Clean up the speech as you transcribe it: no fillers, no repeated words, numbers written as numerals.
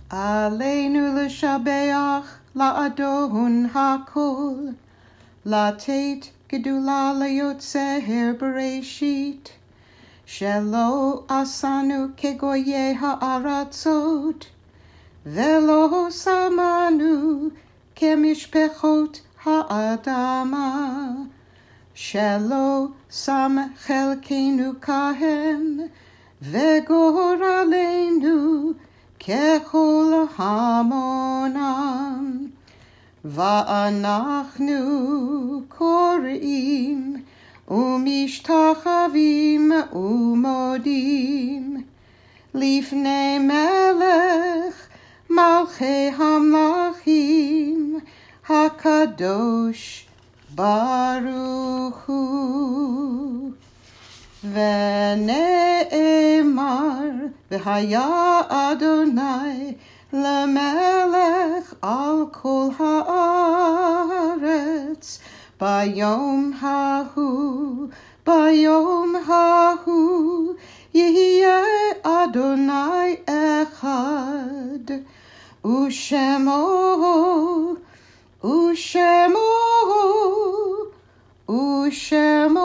עלינו לשבח לאדון הכל, לתת גדולה ליוצר בראשית, שלא עשנו כגויי הארצות, ולא שמנו כמשפחות האדמה, שלא שם חלקנו כהם, וגורלנו ככל המונם. ואנחנו קוראים ומשתחווים ומודים לפני מלך מלכי המלכים הקדוש ברוך הוא. ונאמר, והיה אדוני למלך על כל הארץ ביום ההוא יהיה אדוני אחד, ושמו